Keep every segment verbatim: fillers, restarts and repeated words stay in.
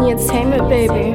Entertainment, baby.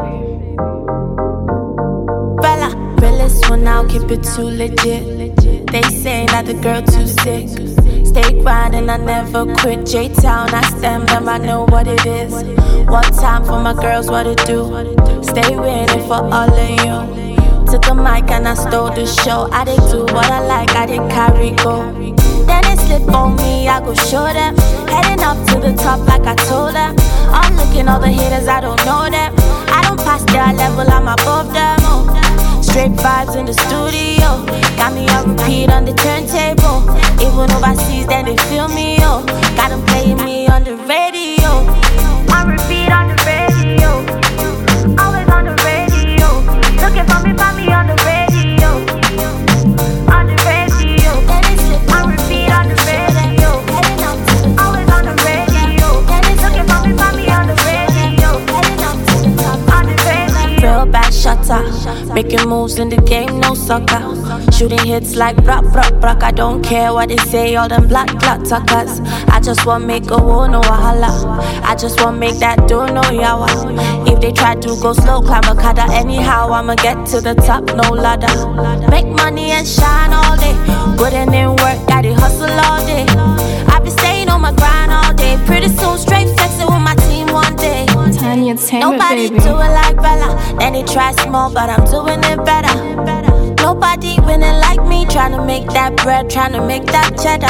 Bella, realest one now, keep it too legit. They say that the girl too sick. Stay grinding, I never quit. J-Town, I stand them, I know what it is. One time for my girls, what it do. Stay winning for all of you. Took a mic and I stole the show. I did do what I like, I did carry go. Then it slip on me, I go show them. Heading up to the top like I told them. I'm looking all the haters, I don't know them. I don't pass their level, I'm above them. Oh. Straight vibes in the studio. Got me on repeat on the turntable. Even overseas, then they feel me, oh. Got them playing me on the radio. On repeat on the radio. Always on the radio. Looking for me, find me on the radio. On the radio. On repeat on the radio. Always on the radio. Looking for me, find me on the radio. On the radio. Real bad shutter. Making moves in the game, no sucker. Shooting hits like brock, brock, brock. I don't care what they say, all them black clock tuckers. I just want make a war, no wahala. I just want make that do no yawa. If they try to go slow, climb a cadder. Anyhow, I'ma get to the top, no ladder. Make money and shine all day. Putting in work, gotta hustle all day. I been staying on my grind all day. Pretty soon, straight flexing with my team one day. Tiny Entertainment, Nobody baby. do it like Bella. Then they try small, but I'm doing it better. Nobody winning like me. Tryna make that bread, tryna make that cheddar.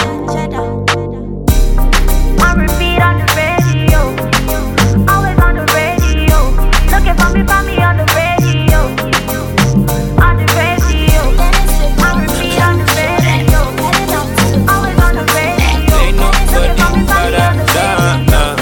On repeat on the radio. Always on the radio. Looking for me, find me on the radio. On the radio. On repeat on the radio. Always on the radio. Ain't nobody but that.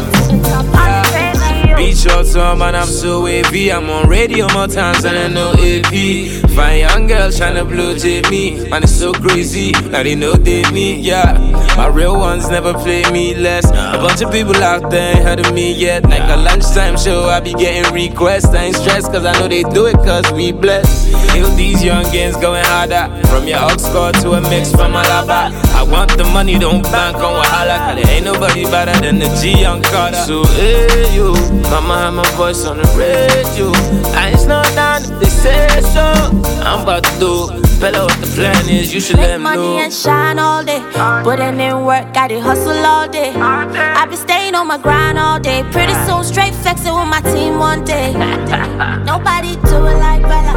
Beat your tongue, and I'm so wavy. I'm on radio more times than I know A P. Fine young girls tryna blue jay me. Man, it's so crazy. Now they know they me, yeah. My real ones never play me less. A bunch of people out there ain't heard of me yet. Like a lunchtime show, I be getting requests. I ain't stressed cause I know they do it cause we blessed. Yo, these young games going harder. From your aux score to a mix from Alaba. I want the money, don't bank on Wahala. Cause there ain't nobody better than the G on Carter. So, hey, you. Mama have my voice on the radio. I ain't slow down if they say so. I'm about to do better what the plan is, you should let me know. Make money and shine all day. Putting in work, gotta hustle all day. I been staying on my grind all day. Pretty soon, straight flexing with my team one day. Nobody do it like Bella.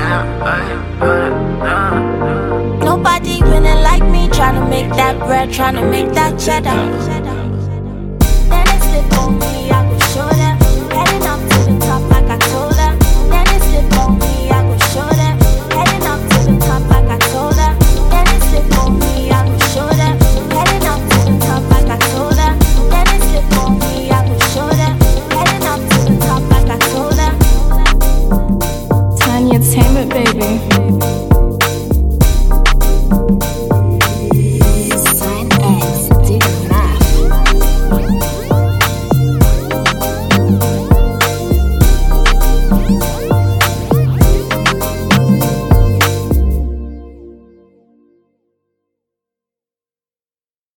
Nobody winning like me. Tryna make that bread, tryna make that cheddar. Then they slip on me, I go show them. Heading up to the top like I told them. Then they slip on me, I go show them. Heading up to the top like I told them. Then they slip on me, I go show them. Heading up to the top like I told them. Then they slip on me, I go show them. Heading up to the top like I told them. Tiny Entertainment, baby.